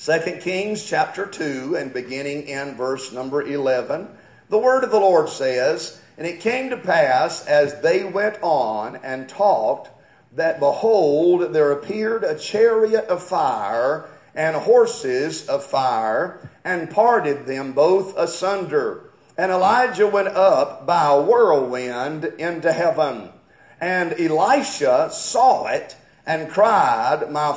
2 Kings chapter 2 and beginning in verse number 11. The word of the Lord says, "And it came to pass as they went on and talked, that behold, there appeared a chariot of fire and horses of fire, and parted them both asunder. And Elijah went up by a whirlwind into heaven. And Elisha saw it, and cried, My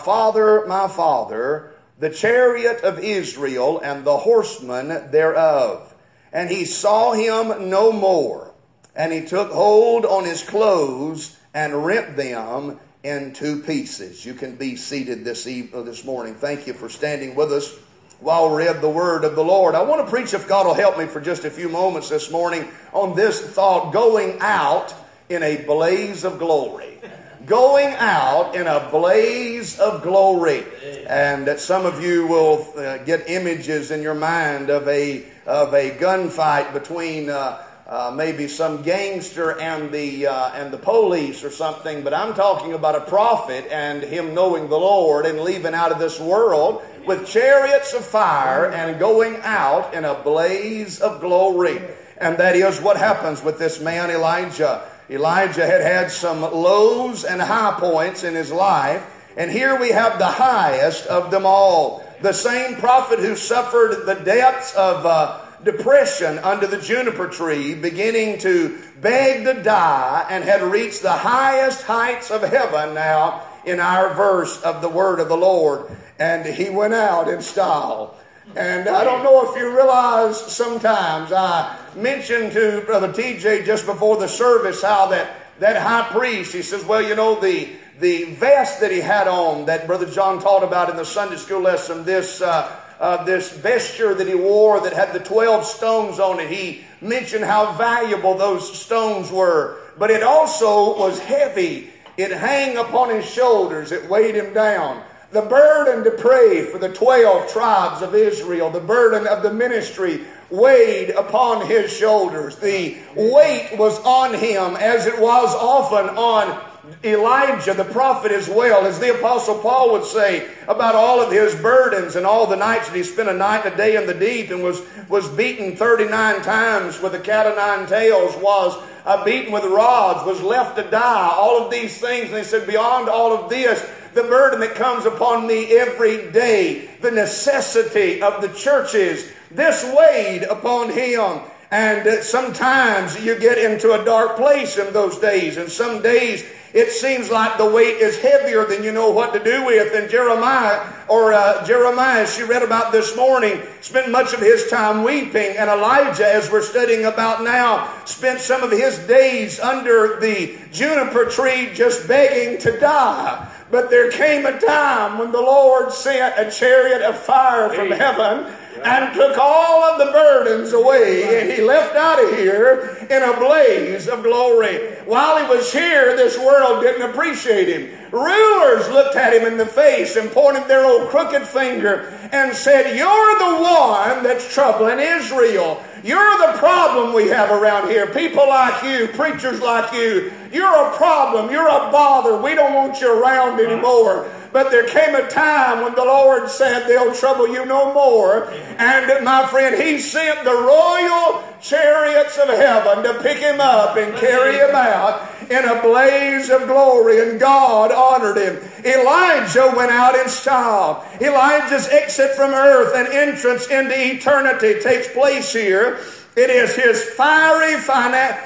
father, the chariot of Israel, and the horsemen thereof. And he saw him no more. And he took hold on his clothes, and rent them in two pieces." You can be seated this morning. Thank you for standing with us while we read the word of the Lord. I want to preach, if God will help me for just a few moments this morning, on this thought: going out in a blaze of glory. Going out in a blaze of glory. And some of you will get images in your mind of a gunfight between maybe some gangster and the police or something, but I'm talking about a prophet and him knowing the Lord and leaving out of this world with chariots of fire and going out in a blaze of glory. And that is what happens with this man Elijah. Elijah had had some lows and high points in his life, and here we have the highest of them all. The same prophet who suffered the depths of depression under the juniper tree, beginning to beg to die, and had reached the highest heights of heaven now in our verse of the word of the Lord. And he went out in style. And I don't know if you realize, sometimes I mentioned to Brother TJ just before the service how that high priest, he says, well, you know, the vest that he had on that Brother John taught about in the Sunday school lesson, this vesture that he wore that had the 12 stones on it, he mentioned how valuable those stones were. But it also was heavy. It hung upon his shoulders. It weighed him down. The burden to pray for the 12 tribes of Israel, the burden of the ministry weighed upon his shoulders. The weight was on him, as it was often on Elijah the prophet as well. As the Apostle Paul would say about all of his burdens and all the nights that he spent a night and a day in the deep, and was beaten 39 times with a cat o' nine tails, was beaten with rods, was left to die, all of these things. And he said, beyond all of this, the burden that comes upon me every day, the necessity of the churches, this weighed upon him. And sometimes you get into a dark place in those days. And some days it seems like the weight is heavier than you know what to do with. And Jeremiah, as she read about this morning, spent much of his time weeping. And Elijah, as we're studying about now, spent some of his days under the juniper tree just begging to die. But there came a time when the Lord sent a chariot of fire from heaven and took all of the burdens away, and he left out of here in a blaze of glory. While he was here, this world didn't appreciate him. Rulers looked at him in the face and pointed their old crooked finger and said, "You're the one that's troubling Israel. You're the problem we have around here. People like you, preachers like you, you're a problem. You're a bother. We don't want you around anymore." But there came a time when the Lord said, "They'll trouble you no more." And my friend, he sent the royal chariots of heaven to pick him up and carry him out in a blaze of glory, and God honored him. Elijah went out in style. Elijah's exit from earth and entrance into eternity takes place here. It is his fiery finale.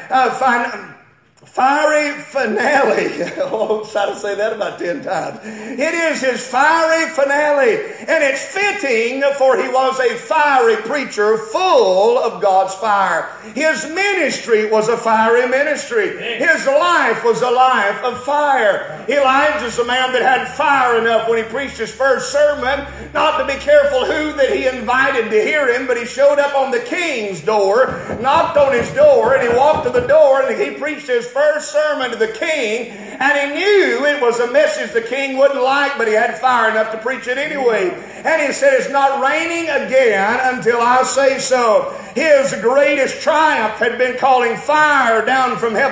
Oh, I've got to say that about 10 times. It is his fiery finale. And it's fitting, for he was a fiery preacher full of God's fire. His ministry was a fiery ministry. His life was a life of fire. Elijah's a man that had fire enough when he preached his first sermon, not to be careful who that he invited to hear him, but he showed up on the king's door, knocked on his door, and he walked to the door, and he preached his first sermon to the king, and he knew it was a message the king wouldn't like, but he had fire enough to preach it anyway. And he said, "It's not raining again until I say so." His greatest triumph had been calling fire down from heaven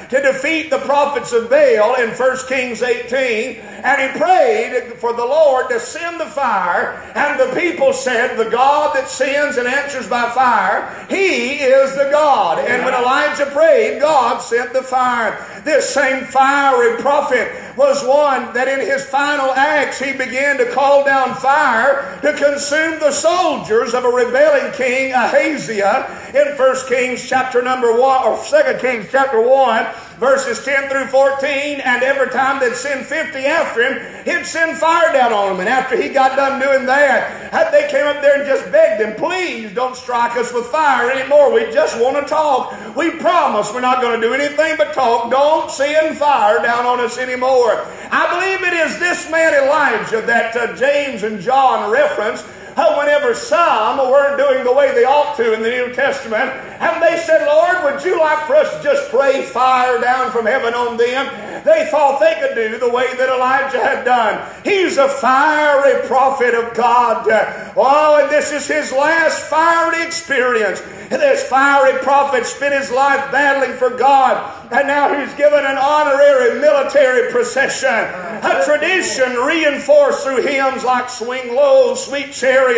to defeat the prophets of Baal in 1 Kings 18, and he prayed for the Lord to send the fire, and the people said, the God that sends and answers by fire, He is the God. And when Elijah prayed, God sent the fire. This same fiery prophet was one that in his final acts he began to call down fire to consume the soldiers of a rebelling king, Ahaziah, in 1 Kings chapter number 1, or 2 Kings chapter 1, verses 10 through 14, and every time they'd send 50 after him, he'd send fire down on them. And after he got done doing that, they came up there and just begged him, please don't strike us with fire anymore. We just want to talk. We promise we're not going to do anything but talk. Don't send fire down on us anymore. I believe it is this man Elijah that James and John reference whenever some weren't doing the way they ought to in the New Testament, and they said, Lord, would you like for us to just pray fire down from heaven on them? They thought they could do the way that Elijah had done. He's a fiery prophet of God. Oh, and this is his last fiery experience. This fiery prophet spent his life battling for God, and now he's given an honorary military procession. A tradition reinforced through hymns like Swing Low, Sweet Chariot,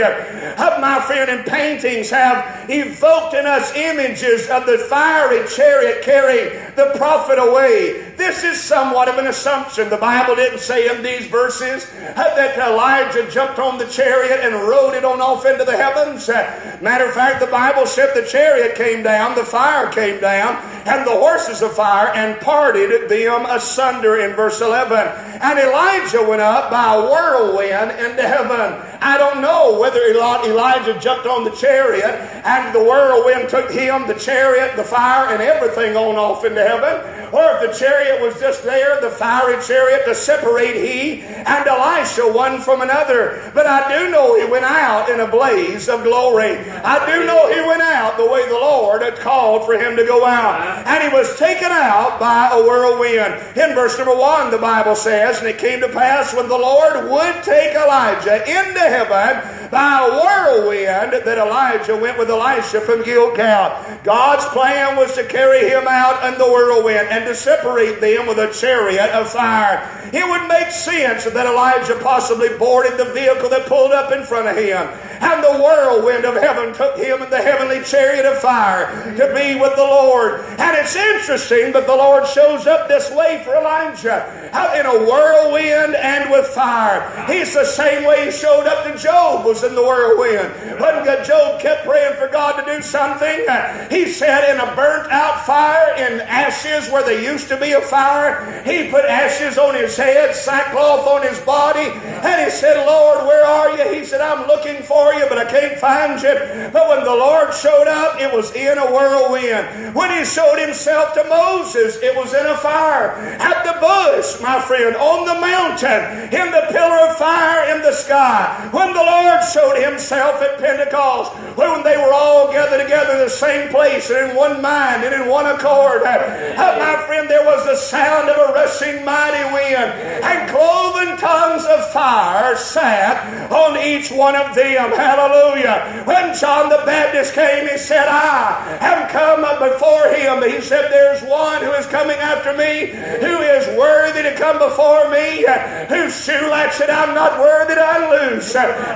my friend, and paintings have evoked in us images of the fiery chariot carrying the prophet away. This is somewhat of an assumption. The Bible didn't say in these verses that Elijah jumped on the chariot and rode it on off into the heavens. Matter of fact, the Bible said the chariot came down, the fire came down, and the horses of fire, and parted them asunder in verse 11. And Elijah went up by a whirlwind into heaven. I don't know whether Elijah jumped on the chariot and the whirlwind took him, the chariot, the fire, and everything on off into heaven, or if the chariot was just there, the fiery chariot, to separate he and Elisha one from another. But I do know he went out in a blaze of glory. I do know he went out the way the Lord had called for him to go out. And he was taken out by a whirlwind. In verse number 1, the Bible says, and it came to pass when the Lord would take Elijah into heaven by a whirlwind, that Elijah went with Elisha from Gilgal. God's plan was to carry him out in the whirlwind and to separate them with a chariot of fire. It would make sense that Elijah possibly boarded the vehicle that pulled up in front of him, and the whirlwind of heaven took him in the heavenly chariot of fire to be with the Lord. And it's interesting that the Lord shows up this way for Elijah, in a whirlwind and with fire. He's the same way he showed up to Job, was in the whirlwind. When Job kept praying for God to do something, he said, in a burnt out fire, in ashes where there used to be a fire, he put ashes on his head, sackcloth on his body, and he said, Lord, where are you? He said, I'm looking for you, but I can't find you. But when the Lord showed up, it was in a whirlwind. When he showed himself to Moses, it was in a fire. At the bush, my friend, on the mountain, in the pillar of fire in the sky. When the Lord showed himself at Pentecost, when they were all gathered together in the same place and in one mind and in one accord, my friend, there was the sound of a rushing mighty wind, and cloven tongues of fire sat on each one of them. Hallelujah. When John the Baptist came, he said, I have come up before him. He said, there's one who is coming after me, who is worthy to come before me, whose shoe latchet I'm not worthy to unloose.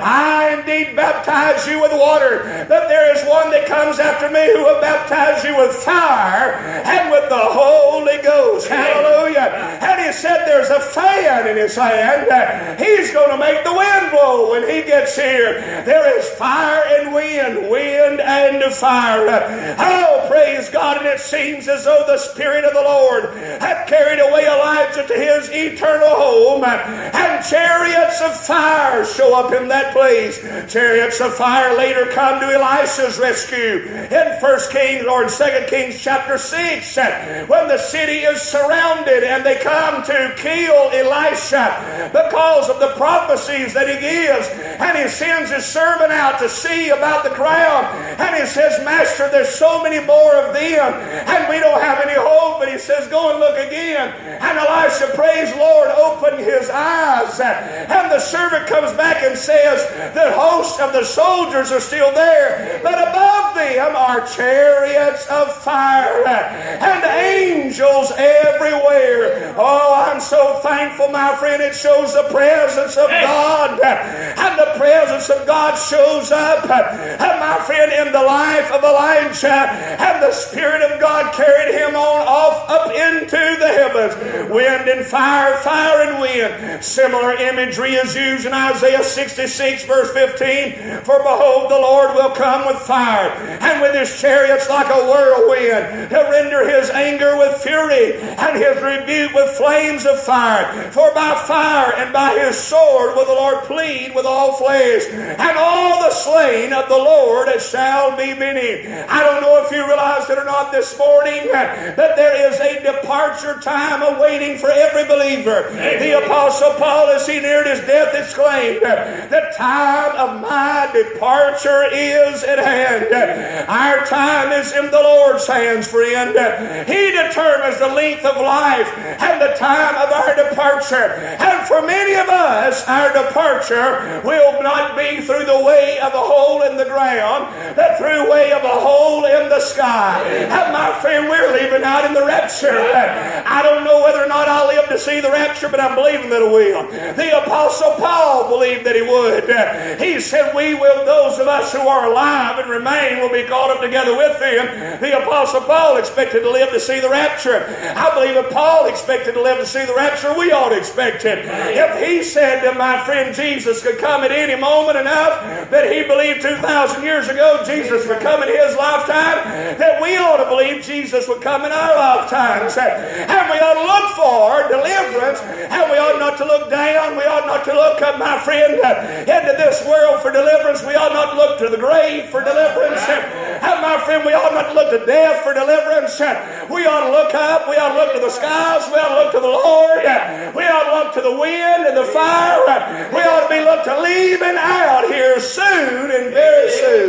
I indeed baptize you with water, but there is one that comes after me who will baptize you with fire and with the Holy Ghost. Hallelujah. And he said there's a fan in his hand. He's going to make the wind blow when he gets here. There is fire and wind and fire. Oh, praise God. And it seems as though the Spirit of the Lord had carried away Elijah to his eternal home, and chariots of fire show up in that place. Chariots of fire later come to Elisha's rescue in 1 Kings or in 2 Kings chapter 6, when the city is surrounded and they come to kill Elisha because of the prophecies that he gives. And he he sends his servant out to see about the crowd. And he says, Master, there's so many more of them, and we don't have any hope. But he says, go and look again. And Elisha prays, Lord, open his eyes. And the servant comes back and says, the host of the soldiers are still there, but above them are chariots of fire and angels everywhere. Oh, I'm so thankful, my friend. It shows the presence of God. And the presence of God shows up, my friend, in the life of Elijah. And the Spirit of God carried him on off up into the heavens. Wind and fire, fire and wind. Similar imagery is used in Isaiah 66 verse 15. For behold, the Lord will come with fire, and with his chariots like a whirlwind, to render his anger with fury, and his rebuke with flames of fire. For by fire and by his sword will the Lord plead with all flesh, and all the slain of the Lord shall be many. I don't know if you realized it or not this morning, that there is a departure time awaiting for every believer. The Apostle Paul, as he neared his death, exclaimed, the time of my departure is at hand. Our time is in the Lord's hands, friend. He determines the length of life and the time of our departure. And for many of us, our departure will not be through the way of a hole in the ground, but through way of a hole in the sky. And my friend, we're leaving out in the rapture. I don't know whether or not I'll live to see the rapture, but I'm believing that it will. The Apostle Paul believed that he would. He said, we will, those of us who are alive and remain, will be caught up together with them. The Apostle Paul expected to live to see the rapture. I believe if Paul expected to live to see the rapture, we ought to expect it. If he said that my friend Jesus could come at any moment enough, that he believed 2,000 years ago Jesus would come in his lifetime, that we ought to believe Jesus would come in our lifetimes. And we ought to look for deliverance, and we ought not to look down. We ought not to look up, my friend, into this world for deliverance. We ought not to look to the grave for deliverance. And my friend, we ought not to look to death for deliverance. We ought to look up. We ought to look to the skies. We ought to look to the Lord. We ought to look to the wind and the fire. We ought to be looked to leaving out here soon and very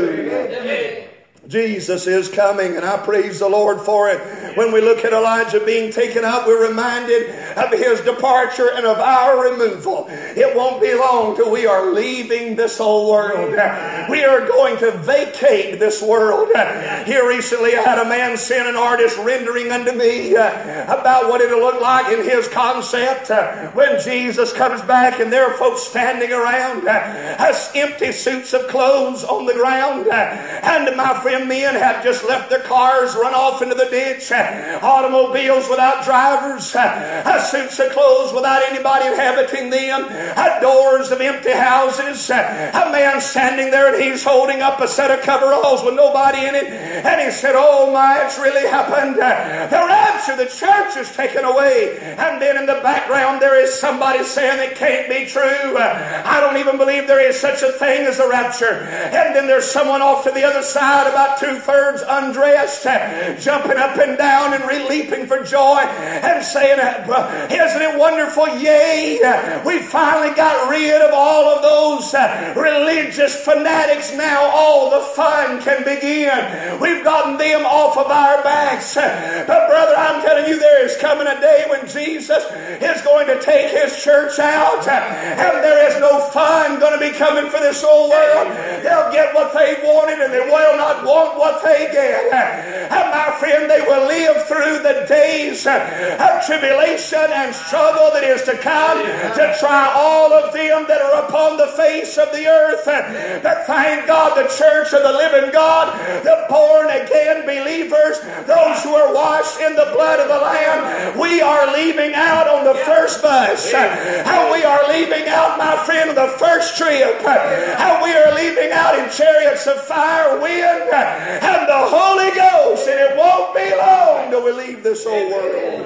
soon. Jesus is coming, and I praise the Lord for it. When we look at Elijah being taken up, we're reminded of his departure and of our removal. It won't be long till we are leaving this old world. We are going to vacate this world. Here recently I had a man send an artist rendering unto me about what it'll look like in his concept when Jesus comes back, and there are folks standing around us empty suits of clothes on the ground, and my friend, men have just left their cars, run off into the ditch, automobiles without drivers, suits of clothes without anybody inhabiting them, doors of empty houses, a man standing there, and he's holding up a set of coveralls with nobody in it, and he said, oh my, it's really happened. The rapture, the church is taken away. And then in the background there is somebody saying it can't be true. I don't even believe there is such a thing as a rapture. And then there's someone off to the other side, about 2/3 undressed, jumping up and down and leaping for joy and saying, isn't it wonderful? Yea, we finally got rid of all of those religious fanatics. Now all the fun can begin. We've gotten them off of our backs. But brother, I'm telling you, there is coming a day when Jesus is going to take his church out, and there is no fun going to be coming for this old world. They'll get what they wanted, and they will not want what they get. And my friend, they will live through the days of tribulation and struggle that is to come to try all of them that are upon the face of the earth. But thank God, the church of the living God, the born again believers, those who are washed in the blood of the Lamb, we are leaving out on the first bus. And we are leaving out, my friend, on the first trip. And we are leaving out in chariots of fire, wind, and the Holy Ghost. And it won't be long till we leave this old world.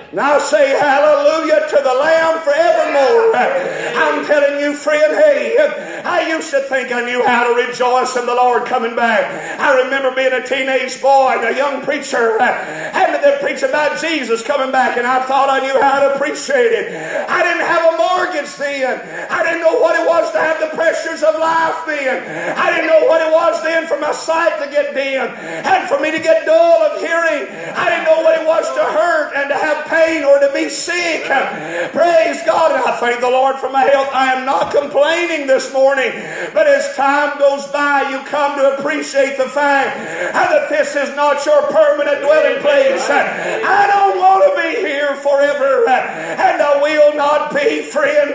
Now say hallelujah to the Lamb forevermore. I'm telling you, friend, hey, I used to think I knew how to rejoice in the Lord coming back. I remember being a teenage boy and a young preacher having to preach about Jesus coming back, and I thought I knew how to appreciate it. I didn't have a mortgage then. I didn't know what it was to have the pressures of life then. I didn't know what it was then for my sight to get dim and for me to get dull of hearing. I didn't know what it was to hurt and to have pain or to be sick. Praise God, and I thank the Lord for my health. I am not complaining this morning, but as time goes by, you come to appreciate the fact that this is not your permanent dwelling place. I don't want to be here forever, and I will not be, friend.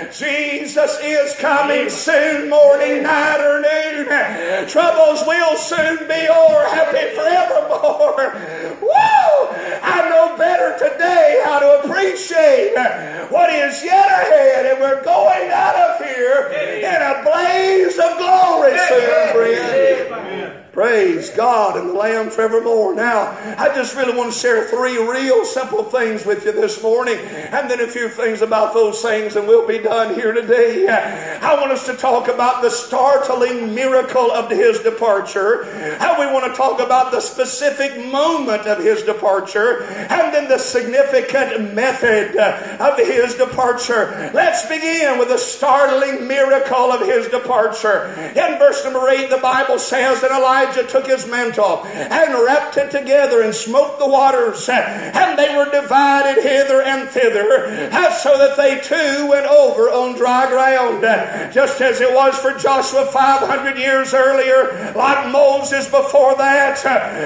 Jesus is coming soon, morning, night, or noon. Troubles will soon be o'er, happy forevermore. Woo! I know better today how to appreciate what is yet ahead, and we're going out of here in a blaze of glory soon, friend. Praise God and the Lamb forevermore. Now, I just really want to share 3 real simple things with you this morning, and then a few things about those things, and we'll be done here today. I want us to talk about the startling miracle of His departure, and we want to talk about the specific moment of His departure, and then the significant method of His departure. Let's begin with the startling miracle of His departure. In verse number 8, the Bible says that Elijah took his mantle and wrapped it together and smote the waters, and they were divided hither and thither, so that they too went over on dry ground, just as it was for Joshua 500 years earlier, like Moses before that.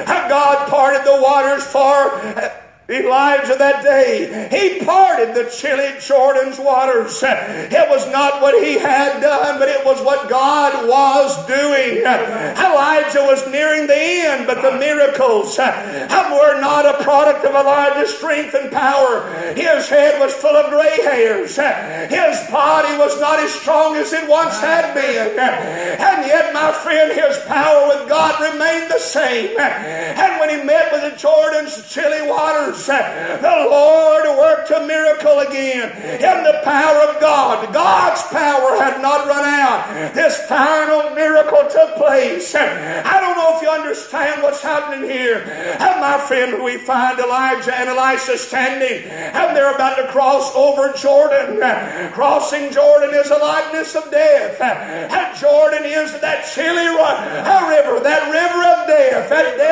God parted the waters for Elijah that day. He parted the chilly Jordan's waters. It was not what he had done, but it was what God was doing. Elijah was nearing the end, but the miracles were not a product of Elijah's strength and power. His head was full of gray hairs. His body was not as strong as it once had been. And yet, my friend, his power with God remained the same. And when he met with the Jordan's chilly waters, the Lord worked a miracle again in the power of God. God's power had not run out. This final miracle took place. I don't know if you understand what's happening here. And my friend, we find Elijah and Elisha standing, and they're about to cross over Jordan. Crossing Jordan is a likeness of death. And Jordan is that chilly river, that river of death,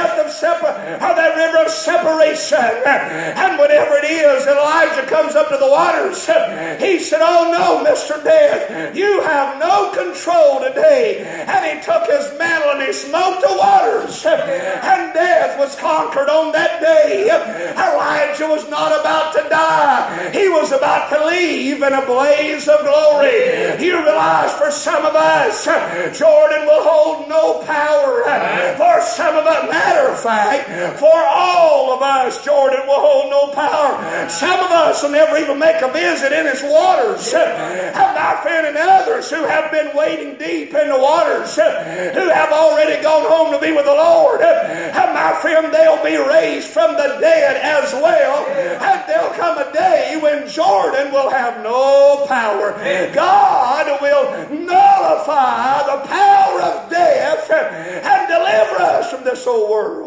that river of separation. And whatever it is, Elijah comes up to the waters. He said, "Oh no, Mr. Death, you have no control today." And he took his mantle and he smote the waters. And death was conquered on that day. Elijah was not about to die. He was about to leave in a blaze of glory. You realize for some of us, Jordan will hold no power. For some of us, matter of fact, for all of us, Jordan will hold no power. Some of us will never even make a visit in its waters. And my friend, and others who have been wading deep in the waters, who have already gone home to be with the Lord, and my friend, they'll be raised from the dead as well. And there'll come a day when Jordan will have no power. God will nullify the power of death and deliver us from this old world.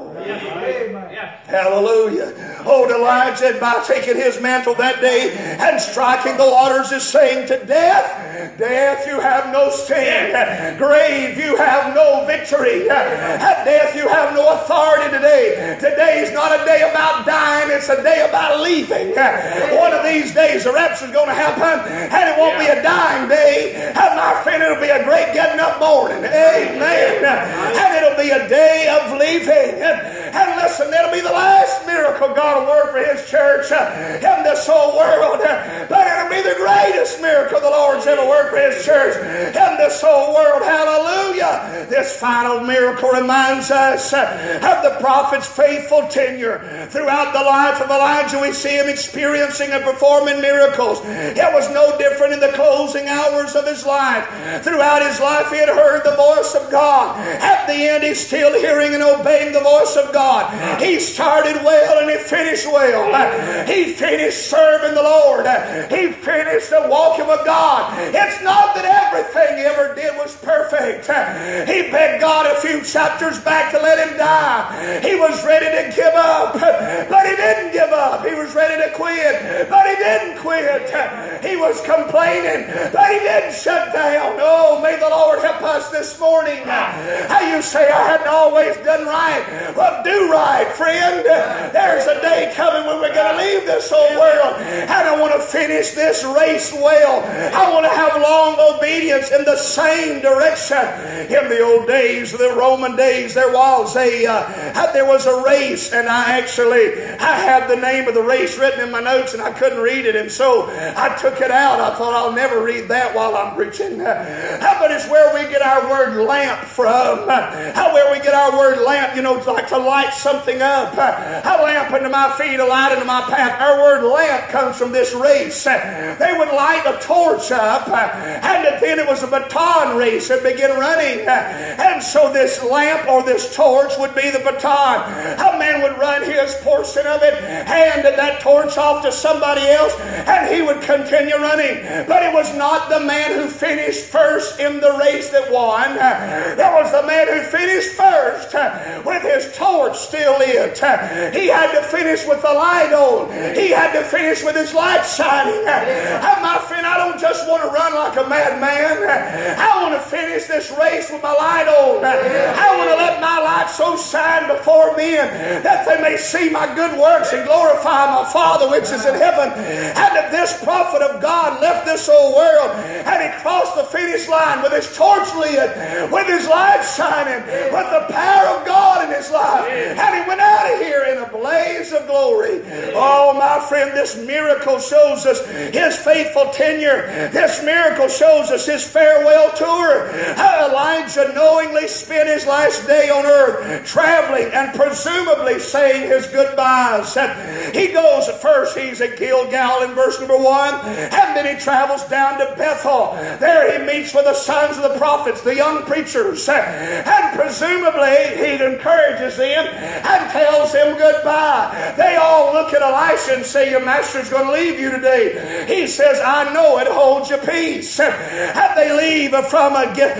Hallelujah. Oh, Elijah, by taking his mantle that day and striking the waters, is saying to death, "Death, you have no sting. Grave, you have no victory. At death, you have no authority today. Today is not a day about dying. It's a day about leaving. One of these days, the rapture is going to happen, and it won't be a dying day. And my friend, it'll be a great getting up morning. Amen. And it'll be a day of leaving. And listen, that'll be the last miracle God will work for His church in this whole world. But it'll be the greatest miracle the Lord's ever worked for His church in this whole world. Hallelujah. This final miracle reminds us of the prophet's faithful tenure. Throughout the life of Elijah, we see him experiencing and performing miracles. It was no different in the closing hours of his life. Throughout his life, he had heard the voice of God. At the end, he's still hearing and obeying the voice of God. He started well and he finished well. He finished serving the Lord. He finished the walking with God. It's not that everything he ever did was perfect. He begged God a few chapters back to let him die. He was ready to give up, but he didn't give up. He was ready to quit, but he didn't quit. He was complaining, but he didn't shut down. Oh, may the Lord help us this morning. How you say, I hadn't always done right. Well, do right, friend. There's a day coming when we're going to leave this old world, and I want to finish this race well. I want to have long obedience in the same direction. In the old days, the Roman days, there was a race, and I had the name of the race written in my notes, and I couldn't read it, and so I took it out. I thought I'll never read that while I'm preaching. But it's where we get our word lamp from. Where we get our word lamp, like to light something up. A lamp unto my feet, a light unto my path. Our word lamp comes from this race. They would light a torch up, and then it was a baton race that began running. And so this lamp or this torch would be the baton. A man would run his portion of it, hand that torch off to somebody else, and he would continue running. But it was not the man who finished first in the race that won. That was the man who finished first with his torch still lit. He had to finish with the light on. He had to finish with his light shining. My friend, I don't just want to run like a madman. I want to finish this race with my light on. I want to let my light so shine before men that they may see my good works and glorify my Father which is in heaven. And if this prophet of God left this old world and he crossed the finish line with his torch lit, with his light shining, with the power of God in his life, and he went out of here in a blaze of glory. Oh, my friend, this miracle shows us his faithful tenure. This miracle shows us his farewell tour. How Elijah knowingly spent his last day on earth traveling and presumably saying his goodbyes. He goes first, he's at Gilgal in verse number 1, and then he travels down to Bethel. There he meets with the sons of the prophets, the young preachers, and presumably he encourages them and tells them goodbye. They all look at Elisha and say, your master's going to leave you today. He says, I know it, hold your peace. And they leave from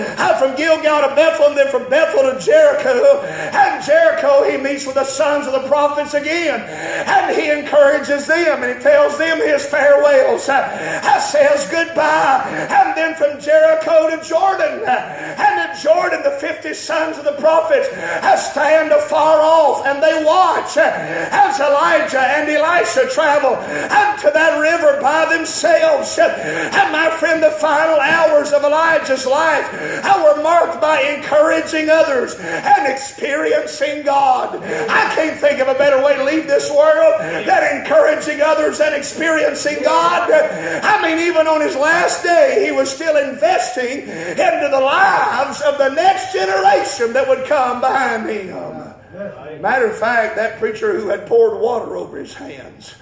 Gilgal to Bethel, and then from Bethel to Jericho. And Jericho he meets with the sons of the prophets again, and he encourages them and he tells them his farewells, says goodbye. And then from Jericho to Jordan, and in Jordan the 50 sons of the prophets stand afar off and they watch as Elijah and Elisha travel unto that river by themselves. And my friend, the final hours of Elijah's life were marked by encouraging others and experiencing God. I can't think of a better way to leave this world than encouraging others and experiencing God. I mean, even on his last day, he was still investing into the lives of the next generation that would come behind him. Matter of fact, that preacher who had poured water over his hands,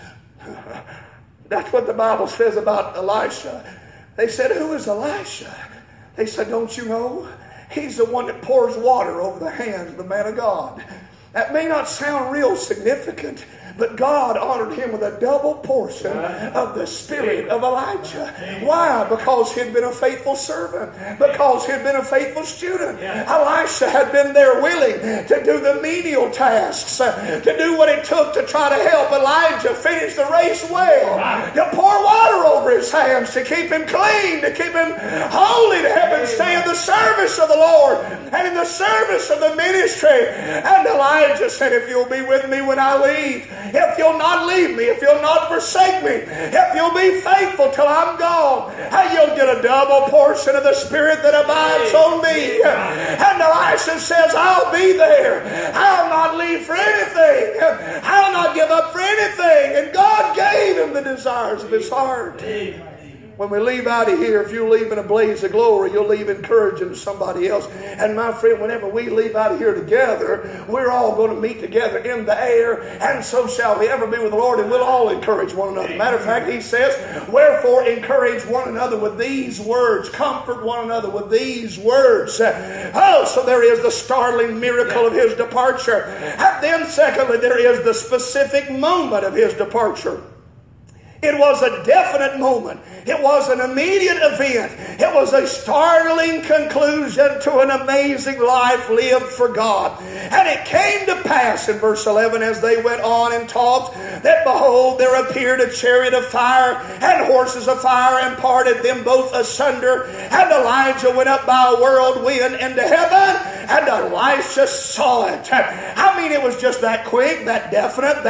that's what the Bible says about Elisha. They said, who is Elisha? They said, don't you know? He's the one that pours water over the hands of the man of God. That may not sound real significant, but God honored him with a double portion of the spirit of Elijah. Why? Because he'd been a faithful servant. Because he'd been a faithful student. Elisha had been there willing to do the menial tasks, to do what it took to try to help Elijah finish the race well, to pour water over his hands, to keep him clean, to keep him holy, to help him stay in the service of the Lord and in the service of the ministry. And Elijah said, if you'll be with me when I leave, if you'll not leave me, if you'll not forsake me, if you'll be faithful till I'm gone, you'll get a double portion of the Spirit that abides on me. And Elisha says, I'll be there. I'll not leave for anything. I'll not give up for anything. And God gave him the desires of his heart. When we leave out of here, if you leave in a blaze of glory, you'll leave encouraging somebody else. And my friend, whenever we leave out of here together, we're all going to meet together in the air, and so shall we ever be with the Lord, and we'll all encourage one another. Matter of fact, he says, wherefore encourage one another with these words, comfort one another with these words. So there is the startling miracle of his departure. And then secondly, there is the specific moment of his departure. It was a definite moment. It was an immediate event. It was a startling conclusion to an amazing life lived for God. And it came to pass in verse 11, as they went on and talked, that behold, there appeared a chariot of fire and horses of fire, and parted them both asunder. And Elijah went up by a whirlwind into heaven, and Elisha saw it. I mean, it was just that quick, that definite,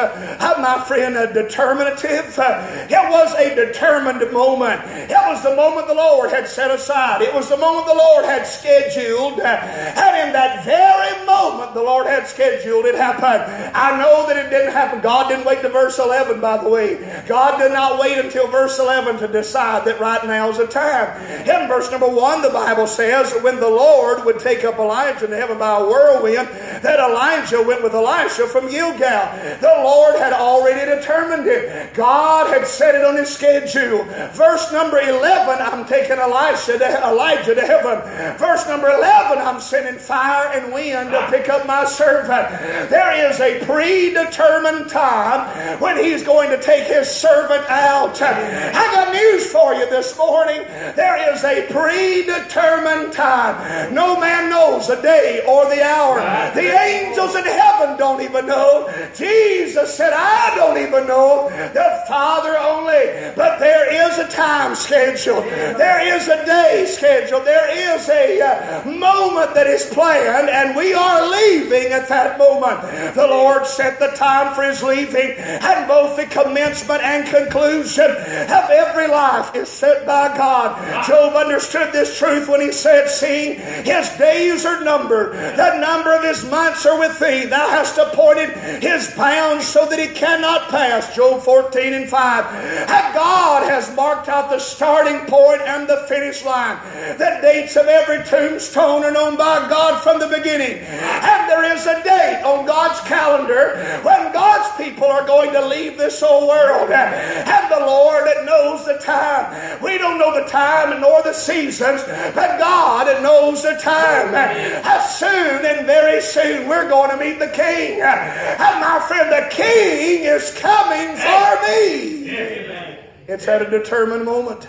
my friend, determinative. It was a determined moment. It was the moment the Lord had set aside. It was the moment the Lord had scheduled. And in that very moment the Lord had scheduled, it happened. I know that it didn't happen. God didn't wait to verse 11, by the way. God did not wait until verse 11 to decide that right now is the time. In verse number 1, the Bible says, when the Lord would take up Elijah into heaven by a whirlwind, that Elijah went with Elisha from Gilgal. The Lord had already determined it. God had set it on his schedule. Verse number 11, I'm taking Elijah to heaven. Verse number 11, I'm sending fire and wind to pick up my servant. There is a predetermined time when he's going to take his servant out. I got news for you this morning. There is a predetermined time. No man knows the day or the hour. The angels in heaven don't even know. Jesus said, I don't even know. The Father only. But there is a time schedule. There is a day schedule. There is a moment that is planned, and we are leaving at that moment. The Lord set the time for his leaving, and both the commencement and conclusion of every life is set by God. Job understood this truth when he said, seeing his days are numbered, the number of his months are with thee. Thou hast appointed his bounds so that he cannot pass. Job 14 and 5. And God has marked out the starting point and the finish line. The dates of every tombstone are known by God from the beginning. And there is a date on God's calendar when God's people are going to leave this old world. And the Lord knows the time. We don't know the time nor the seasons, but God knows the time. As soon and very soon we're going to meet the King. And my friend, the King is coming for me. Amen. It's at a determined moment.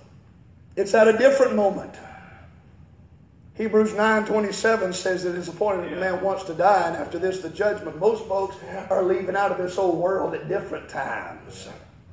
It's at a different moment. Hebrews 9:27 says that it's appointed that a man wants to die, and after this the judgment. Most folks are leaving out of this old world at different times.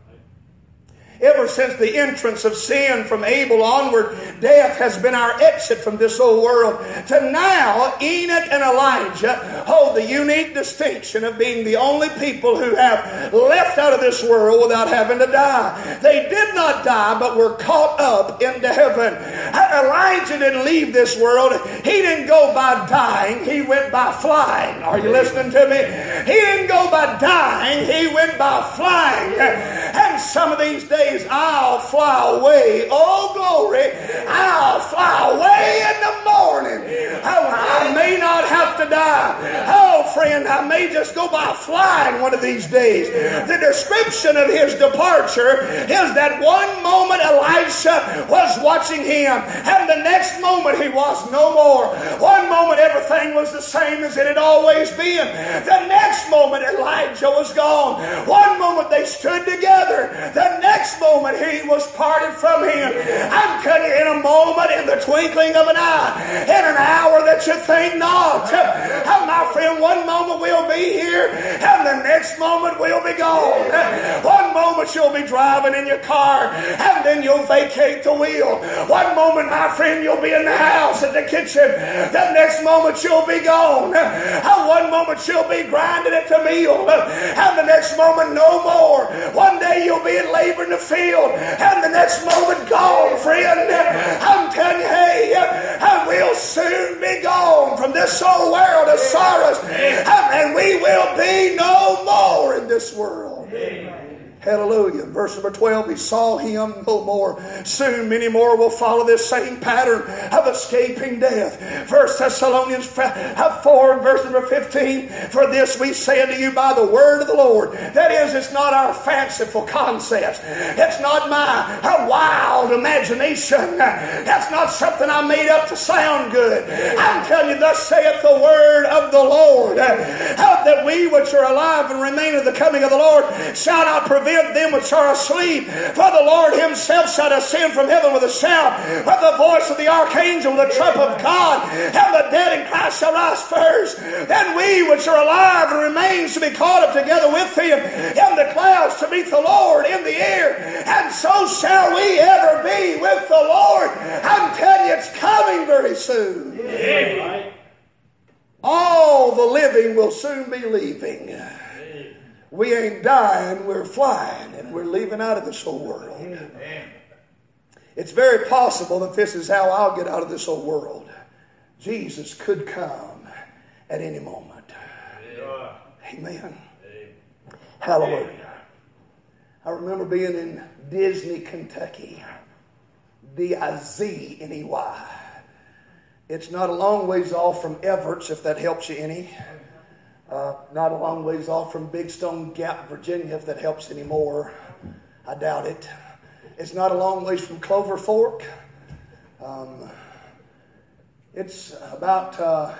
Ever since the entrance of sin from Abel onward, death has been our exit from this old world. To now, Enoch and Elijah hold the unique distinction of being the only people who have left out of this world without having to die. They did not die, but were caught up into heaven. And Elijah didn't leave this world. He didn't go by dying. He went by flying. Are you listening to me? He didn't go by dying. He went by flying. And some of these days, I'll fly away. Oh, glory. I'll fly away in the morning. Oh, I may not have to die. Oh, friend, I may just go by flying one of these days. The description of his departure is that one moment Elisha was watching him, and the next moment he was no more. One moment everything was the same as it had always been. The next moment Elijah was gone. One moment they stood together. The next moment he was parted from him. I'm telling you, in a moment, in the twinkling of an eye, in an hour that you think not. And my friend, one moment we'll be here, and the next moment we'll be gone. One moment you'll be driving in your car, and then you'll vacate the wheel. One moment, my friend, you'll be in the house, at the kitchen. The next moment you'll be gone. And one moment you'll be grinding at the mill, and the next moment no more. One day you'll be in labor in the field, and the next moment gone, friend. I'm telling you, hey, and we'll soon be gone from this old world of sorrows, and we will be no more in this world. Amen. Hallelujah. Verse number 12, he saw him no more. Soon many more will follow this same pattern of escaping death. 1 Thessalonians 4, verse number 15, for this we say unto you by the word of the Lord. That is, it's not our fanciful concepts. It's not my wild imagination. That's not something I made up to sound good. I'm telling you, thus saith the word of the Lord, that we which are alive and remain of the coming of the Lord shall not prevent them which are asleep. For the Lord himself shall descend from heaven with a shout, with the voice of the archangel, the trump of God, and the dead in Christ shall rise first. Then we which are alive and remain shall be caught up together with him in the clouds to meet the Lord in the air, and so shall we ever be with the Lord. I'm telling you, it's coming very soon. Amen. All the living will soon be leaving. We ain't dying, we're flying, and we're leaving out of this whole world. Amen. It's very possible that this is how I'll get out of this whole world. Jesus could come at any moment. Amen. Hallelujah. I remember being in Disney, Kentucky. D-I-Z-N-E-Y. It's not a long ways off from Everts, if that helps you any. Not a long ways off from Big Stone Gap, Virginia, if that helps anymore. I doubt it. It's not a long ways from Clover Fork. It's about,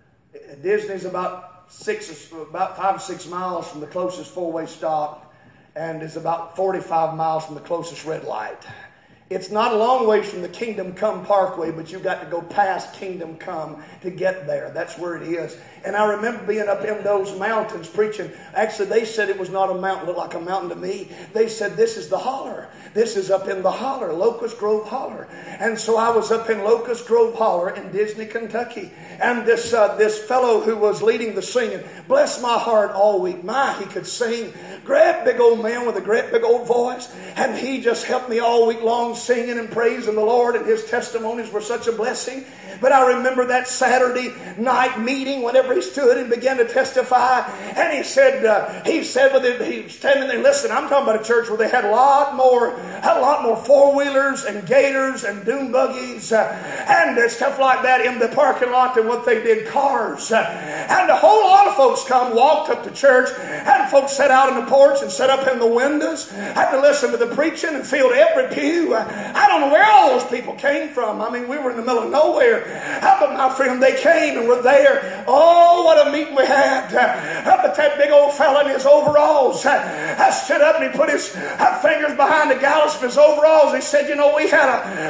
Disney's about 5 or 6 miles from the closest four-way stop, and is about 45 miles from the closest red light. It's not a long way from the Kingdom Come Parkway, but you've got to go past Kingdom Come to get there. That's where it is. And I remember being up in those mountains preaching. Actually, they said it was not a mountain, looked like a mountain to me. They said, this is the holler. This is up in the holler, Locust Grove Holler. And so I was up in Locust Grove Holler in Disney, Kentucky. And this fellow who was leading the singing, bless my heart all week. He could sing. Great big old man with a great big old voice. And he just helped me all week long singing and praising the Lord, and his testimonies were such a blessing. But I remember that Saturday night meeting whenever he stood and began to testify, and he said he was standing there. Listen, I'm talking about a church where they had a lot more four-wheelers and gators and dune buggies and stuff like that in the parking lot than what they did cars. And a whole lot of folks walked up to church, and folks sat out on the porch and sat up in the windows, had to listen to the preaching and filled every pew. I don't know where all those people came from. I mean, we were in the middle of nowhere. But my friend, they came and were there. Oh, what a meeting we had. But that big old fella in his overalls stood up and he put his fingers behind the gallows of his overalls. He said, you know, we had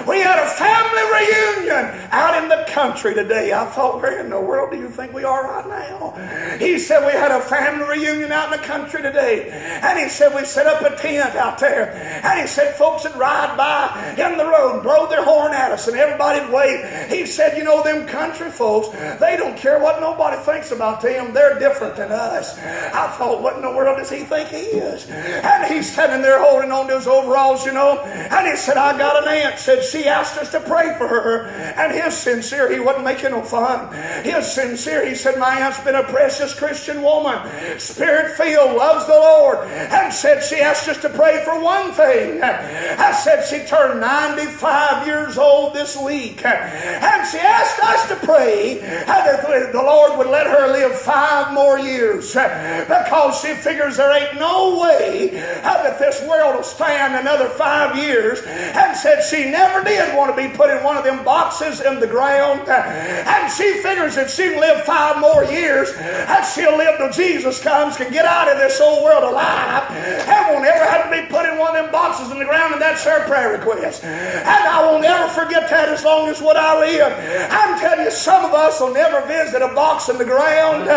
a family reunion out in the country today. I thought, where in the world do you think we are right now? He said, we had a family reunion out in the country today. And he said, we set up a tent out there. And he said, folks would ride by in the road, blow their horn at us, and everybody'd wave. He said, you know, them country folks, they don't care what nobody thinks about them. They're different than us. I thought, what in the world does he think he is? And he's standing there holding on to his overalls, you know. And he said, I got an aunt. Said she asked us to pray for her. And his sincere, he wasn't making no fun. His sincere, he said, my aunt's been a precious Christian woman, spirit-filled, loves the Lord. And said she asked us to pray for one thing. I said she turned 95 years old this week. And she asked us to pray that the Lord would let her live 5 more years, because she figures there ain't no way that this world will stand another 5 years. And said she never did want to be put in one of them boxes in the ground. And she figures if she can live 5 more years, that she'll live till Jesus comes, can get out of this old world alive, and won't ever have to be put in one of them boxes in the ground. And that's her prayer request. And I won't ever forget that as long as what I live. I'm telling you, some of us will never visit a box in the ground.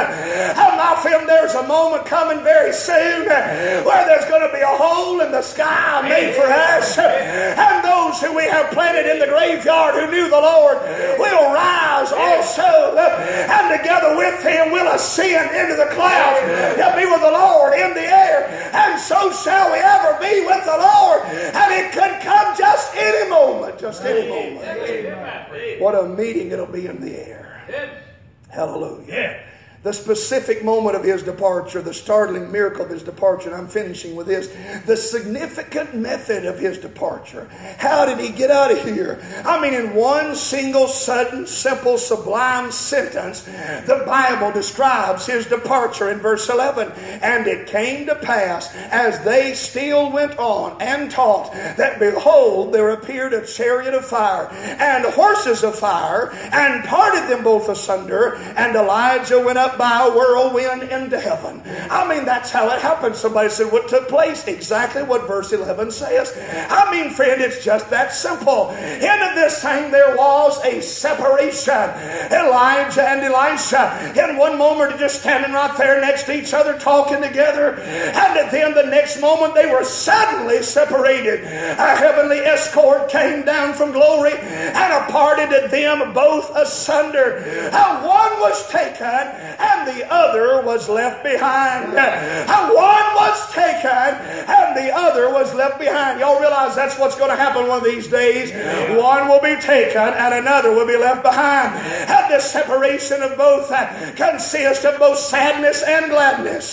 My friend, there's a moment coming very soon where there's going to be a hole in the sky made for us. And those who we have planted in the graveyard who knew the Lord will rise also. And together with him we'll ascend into the clouds to be with the Lord in the air. And so shall we ever be with the Lord. And it could come just any moment. Just any moment. What a meeting it'll be in the air. Hallelujah. The specific moment of his departure, the startling miracle of his departure, and I'm finishing with this. The significant method of his departure. How did he get out of here? I mean, in one single, sudden, simple, sublime sentence, the Bible describes his departure in verse 11. And it came to pass, as they still went on and taught, that behold, there appeared a chariot of fire and horses of fire, and parted them both asunder, and Elijah went up by a whirlwind into heaven. I mean, that's how it happened. Somebody said, what took place? Exactly what verse 11 says. I mean, friend, it's just that simple. In this thing, there was a separation. Elijah and Elisha, in one moment, are just standing right there next to each other, talking together. And then the next moment, they were suddenly separated. A heavenly escort came down from glory and parted them both asunder. One was taken and the other was left behind. One was taken and the other was left behind. Y'all realize that's what's going to happen one of these days. One will be taken and another will be left behind. And this separation of both consists of both sadness and gladness.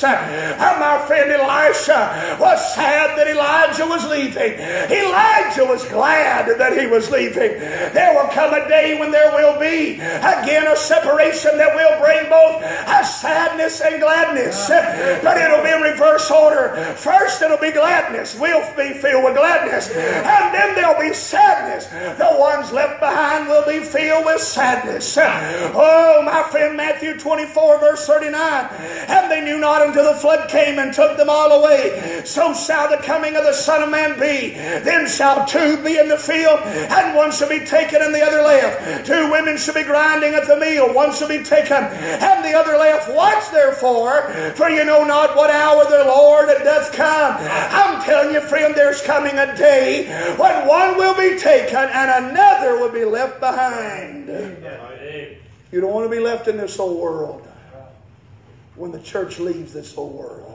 My friend Elisha was sad that Elijah was leaving. Elijah was glad that he was leaving. There will come a day when there will be again a separation that will bring both sadness and gladness. But it'll be in reverse order. First it'll be gladness. We'll be filled with gladness. And then there'll be sadness. The ones left behind will be filled with sadness. Oh, my friend, Matthew 24 verse 39. And they knew not until the flood came and took them all away. So shall the coming of the Son of Man be. Then shall two be in the field, and one shall be taken and the other left. Two women shall be grinding at the mill, one shall be taken and the other left. Watch therefore, for you know not what hour the Lord doth come. I'm telling you, friend, there's coming a day when one will be taken and another will be left behind. You don't want to be left in this old world when the church leaves this old world.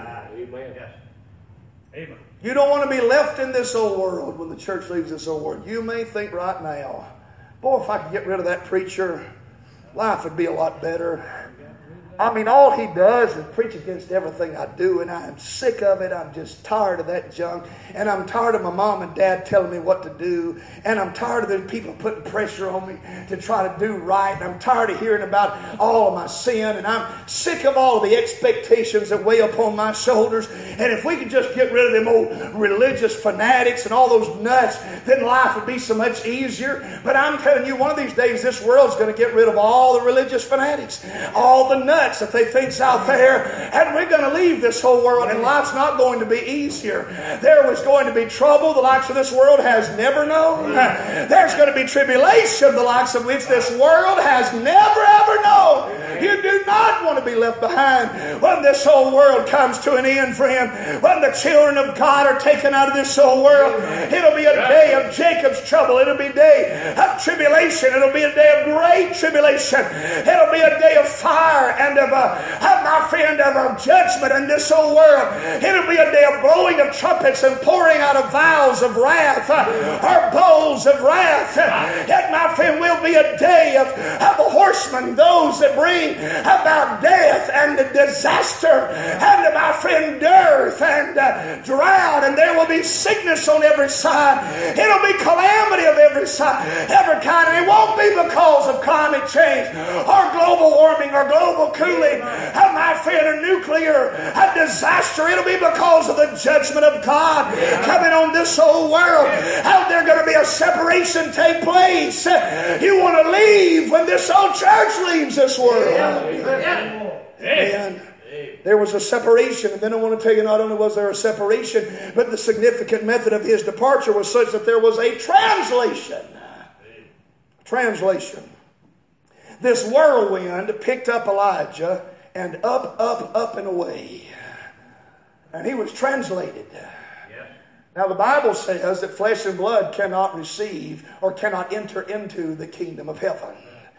Amen. You don't want to be left in this old world when the church leaves this old world. You may think right now, boy, if I could get rid of that preacher, life would be a lot better. I mean, all he does is preach against everything I do, and I am sick of it. I'm just tired of that junk. And I'm tired of my mom and dad telling me what to do. And I'm tired of the people putting pressure on me to try to do right. And I'm tired of hearing about all of my sin. And I'm sick of all of the expectations that weigh upon my shoulders. And if we could just get rid of them old religious fanatics and all those nuts, then life would be so much easier. But I'm telling you, one of these days, this world's going to get rid of all the religious fanatics, all the nuts that they think's out there, and we're going to leave this whole world, and life's not going to be easier. There was going to be trouble the likes of this world has never known. There's going to be tribulation the likes of which this world has never ever known. You do not want to be left behind when this whole world comes to an end, friend. When the children of God are taken out of this whole world, it'll be a day of Jacob's trouble. It'll be a day of tribulation. It'll be a day of great tribulation. It'll be a day of fire and of my friend, of judgment in this whole world. It'll be a day of blowing of trumpets and pouring out of vials of wrath, or bowls of wrath. Yet, my friend, will be a day of the horsemen, those that bring about death and disaster, and my friend, dearth and drought, and there will be sickness on every side. It'll be calamity of every side, every kind, and it won't be because of climate change or global warming or global cooling, my friend, or nuclear disaster. It'll be because of the judgment of God coming on this whole world. How there's going to be a separation take place. You want to leave when this whole church leaves this world. Amen. There was a separation, and then I want to tell you, not only was there a separation, but the significant method of his departure was such that there was a translation. Translation. This whirlwind picked up Elijah and up and away. And he was translated. Now the Bible says that flesh and blood cannot receive or cannot enter into the kingdom of heaven.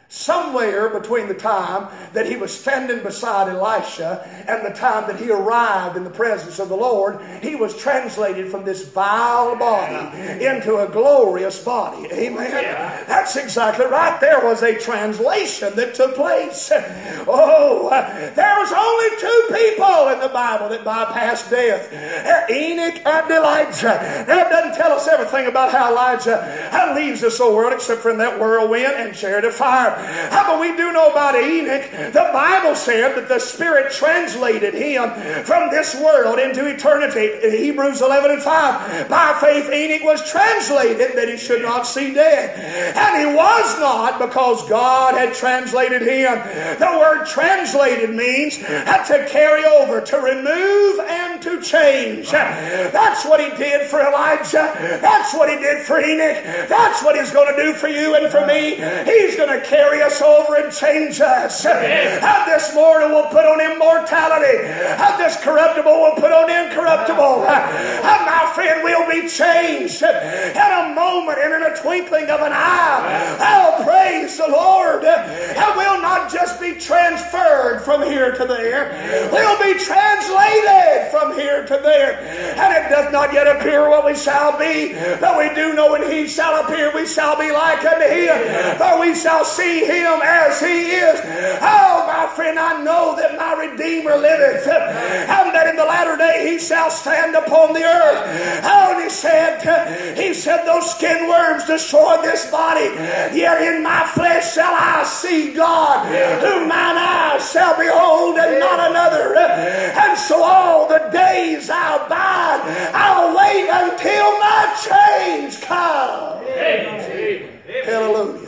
Somewhere between the time that he was standing beside Elisha and the time that he arrived in the presence of the Lord, he was translated from this vile body into a glorious body. Amen. That's exactly right. There was a translation that took place. Oh, there was only two people in the Bible that bypassed death. Enoch and Elijah. That doesn't tell us everything about how Elijah leaves this old world except for in that whirlwind and chariot of fire. But we do know about Enoch. The Bible said that the Spirit translated him from this world into eternity. Hebrews 11 and 5. By faith Enoch was translated that he should not see death. And he was not, because God had translated him. The word translated means to carry over, to remove, and to change. That's what he did for Elijah. That's what he did for Enoch. That's what he's going to do for you and for me. He's going to carry us over and change us. And this mortal will put on immortality. And this corruptible will put on incorruptible. And my friend, will be changed in a moment and in a twinkling of an eye. Oh, praise the Lord. And we'll not just be transferred from here to there. We'll be translated from here to there. And it does not yet appear what we shall be, but we do know when he shall appear, we shall be like unto him, for we shall see him as he is. Oh, my friend, I know that my Redeemer liveth, and that in the latter day he shall stand upon the earth. Oh, and he said, those skin worms destroy this body, yet in my flesh shall I see God, whom mine eyes shall behold, and not another. And so all the days I'll abide, I'll wait until my change comes. Hallelujah.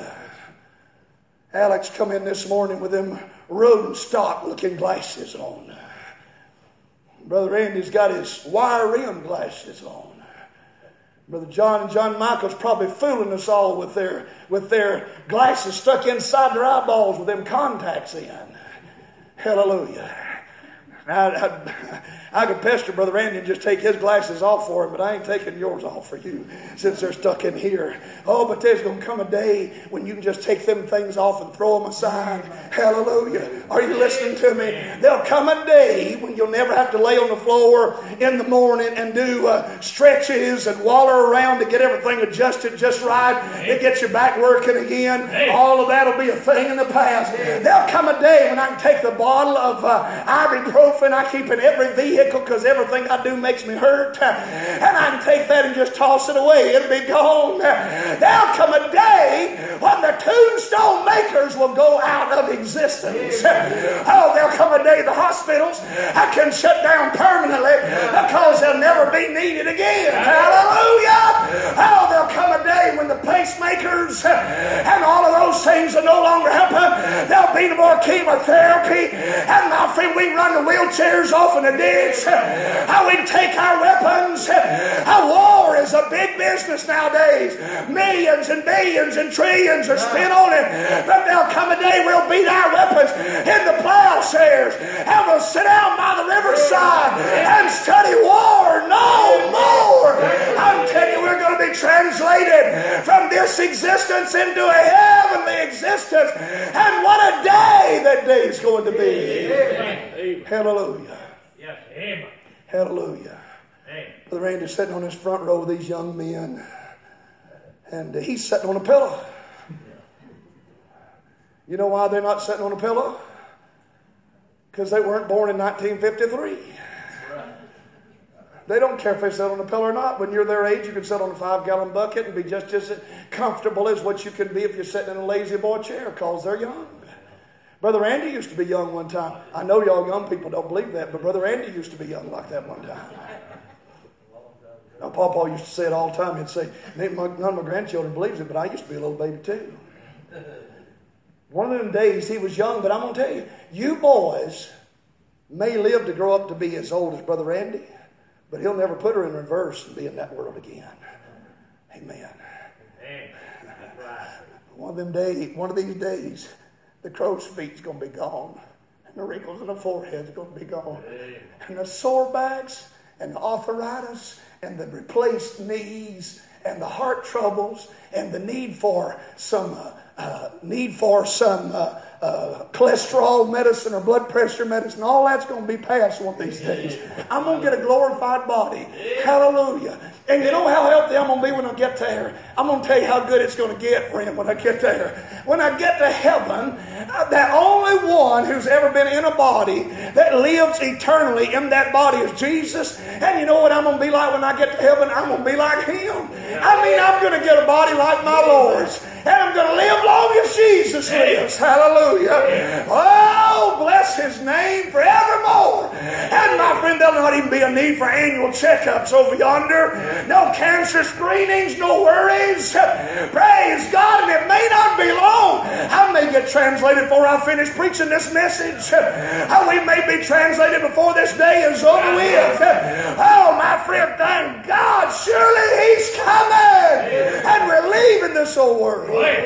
Alex come in this morning with them rodent stock looking glasses on. Brother Andy's got his wire rim glasses on. Brother John and John Michael's probably fooling us all with their glasses stuck inside their eyeballs with them contacts in. Hallelujah. I could pester Brother Randy and just take his glasses off for him, but I ain't taking yours off for you since they're stuck in here. Oh, but there's going to come a day when you can just take them things off and throw them aside. Hallelujah. Are you listening to me? There'll come a day when you'll never have to lay on the floor in the morning and do stretches and waller around to get everything adjusted just right to get your back working again. All of that will be a thing in the past. There'll come a day when I can take the bottle of ibuprofen I keep in every vehicle because everything I do makes me hurt, and I can take that and just toss it away. It'll be gone. There'll come a day when the tombstone makers will go out of existence. Oh, there'll come a day the hospitals can shut down permanently because they'll never be needed again. Hallelujah. Oh, there'll come a day when the pacemakers and all of those things will no longer happen. There'll be no more chemotherapy, and my friend, we run the wheelchairs off in the ditch. How we take our weapons. War is a big business nowadays. Millions and billions and trillions are spent on it. But there'll come a day we'll beat our weapons in the plowshares and we'll sit down by the riverside and study war no more. I'm telling you, we're going to be translated from this existence into a heavenly existence. And what a day that day is going to be. Hallelujah. Yes, amen. Hallelujah. Amen. Brother Randy's sitting on his front row with these young men, and he's sitting on a pillow. You know why they're not sitting on a pillow? Because they weren't born in 1953. They don't care if they sit on a pillow or not. When you're their age, you can sit on a 5-gallon bucket and be just as comfortable as what you can be if you're sitting in a lazy boy chair because they're young. Brother Randy used to be young one time. I know y'all young people don't believe that, but Brother Randy used to be young like that one time. Now, Pawpaw used to say it all the time. He'd say, none of my grandchildren believes it, but I used to be a little baby too. One of them days he was young, but I'm going to tell you, you boys may live to grow up to be as old as Brother Randy, but he'll never put her in reverse and be in that world again. Amen. One of these days, the crow's feet's going to be gone. And the wrinkles in the forehead's going to be gone. And the sore backs and the arthritis and the replaced knees and the heart troubles and the need for some need for some cholesterol medicine or blood pressure medicine. All that's going to be past one of these days. I'm going to get a glorified body. Hallelujah. And you know how healthy I'm going to be when I get there? I'm going to tell you how good it's going to get, friend, when I get there. When I get to heaven, the only one who's ever been in a body that lives eternally in that body is Jesus. And you know what I'm going to be like when I get to heaven? I'm going to be like Him. I mean, I'm going to get a body like my Lord's. And I'm going to live long as Jesus lives. Hallelujah. Oh, bless His name forevermore. And my friend, there'll not even be a need for annual checkups over yonder. No cancer screenings, no worries. Praise God. And it may not be long. I may get translated before I finish preaching this message. We may be translated before this day is over with. Oh, my friend, thank God. Surely He's coming. And we're leaving this old world.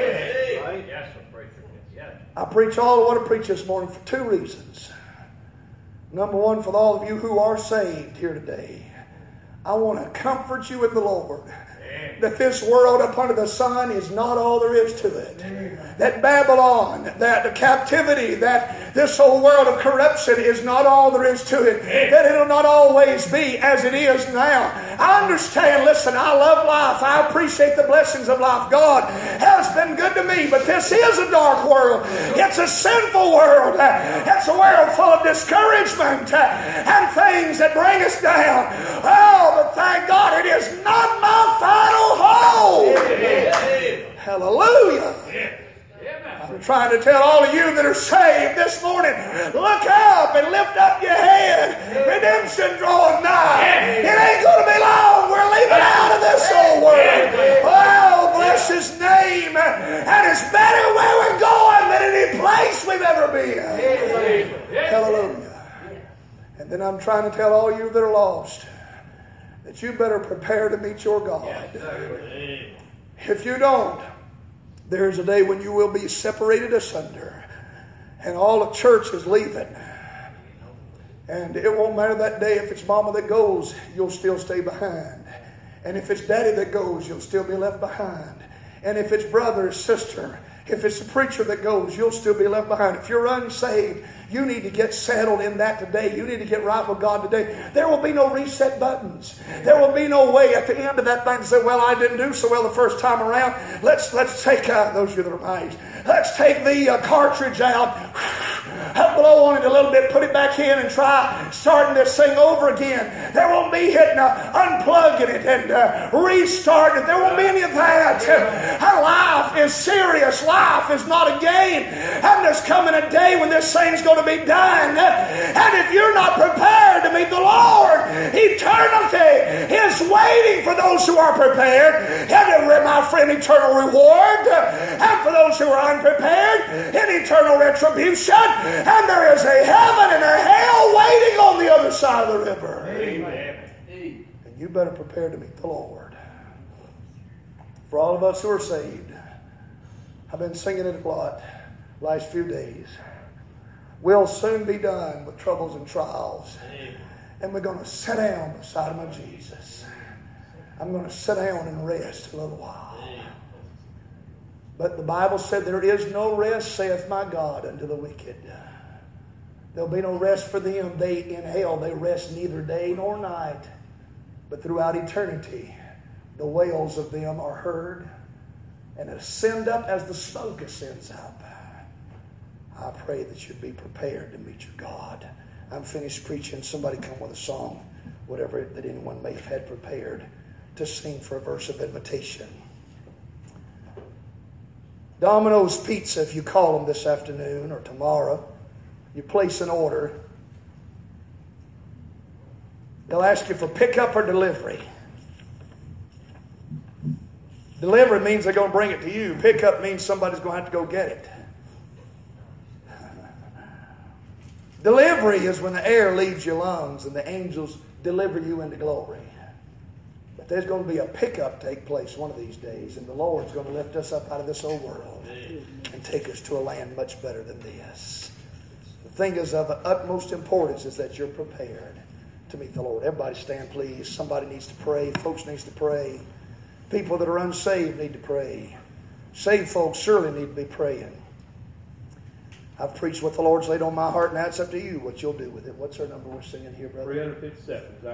I preach all I want to preach this morning for two reasons. Number one, for all of you who are saved here today, I want to comfort you in the Lord that this world up under the sun is not all there is to it. That Babylon, that the captivity, that this whole world of corruption is not all there is to it. That it'll not always be as it is now. I understand, listen, I love life. I appreciate the blessings of life. God has been good to me, but this is a dark world. It's a sinful world. It's a world full of discouragement and things that bring us down. Oh, but thank God it is not my final home. Hallelujah. I'm trying to tell all of you that are saved this morning, look up and lift up your head. Redemption draweth nigh. It ain't going to be long. We're leaving out of this old world. Oh, bless His name. And it's better where we're going than any place we've ever been. Hallelujah. And then I'm trying to tell all you that are lost that you better prepare to meet your God. If you don't, there's a day when you will be separated asunder and all the church is leaving. And it won't matter that day if it's mama that goes, you'll still stay behind. And if it's daddy that goes, you'll still be left behind. And if it's brother or sister, if it's the preacher that goes, you'll still be left behind. If you're unsaved, you need to get settled in that today. You need to get right with God today. There will be no reset buttons. There will be no way at the end of that thing to say, well, I didn't do so well the first time around. Let's take, those of you that are my age, let's take the cartridge out, blow on it a little bit, put it back in and try starting this thing over again. There won't be hitting unplugging it and restarting it. There won't be any of that. Our life is serious. Life is not a game. And there's coming a day when this thing's going to be done. And if you're not prepared to meet the Lord, eternity is waiting for those who are prepared. And my friend, eternal reward. And for those who are unprepared, in eternal retribution. And there is a heaven and a hell waiting on the other side of the river. Amen. And you better prepare to meet the Lord. For all of us who are saved, I've been singing it a lot last few days. We'll soon be done with troubles and trials. And we're going to sit down beside my Jesus. I'm going to sit down and rest a little while. But the Bible said there is no rest, saith my God, unto the wicked. There'll be no rest for them. In hell they rest neither day nor night. But throughout eternity, the wails of them are heard and ascend up as the smoke ascends up. I pray that you'd be prepared to meet your God. I'm finished preaching. Somebody come with a song, whatever that anyone may have had prepared to sing for a verse of invitation. Domino's Pizza, if you call them this afternoon or tomorrow, you place an order. They'll ask you for pickup or delivery. Delivery means they're going to bring it to you. Pickup means somebody's going to have to go get it. Delivery is when the air leaves your lungs and the angels deliver you into glory. But there's going to be a pickup take place one of these days, and the Lord's going to lift us up out of this old world and take us to a land much better than this. The thing is of utmost importance is that you're prepared to meet the Lord. Everybody stand, please. Somebody needs to pray. Folks needs to pray. People that are unsaved need to pray. Saved folks surely need to be praying. I've preached what the Lord's laid on my heart, and that's up to you what you'll do with it. What's our number we're singing here, brother? 357.